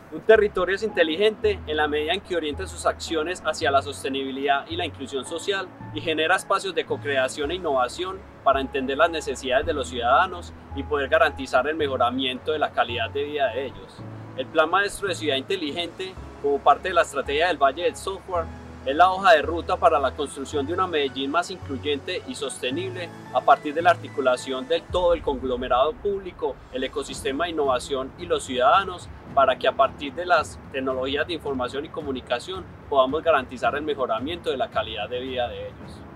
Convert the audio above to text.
Un territorio es inteligente en la medida en que orienta sus acciones hacia la sostenibilidad y la inclusión social y genera espacios de co-creación e innovación para entender las necesidades de los ciudadanos y poder garantizar el mejoramiento de la calidad de vida de ellos. El Plan Maestro de Ciudad Inteligente, como parte de la estrategia del Valle del Software, es la hoja de ruta para la construcción de una Medellín más incluyente y sostenible a partir de la articulación de todo el conglomerado público, el ecosistema de innovación y los ciudadanos, para que a partir de las tecnologías de información y comunicación podamos garantizar el mejoramiento de la calidad de vida de ellos.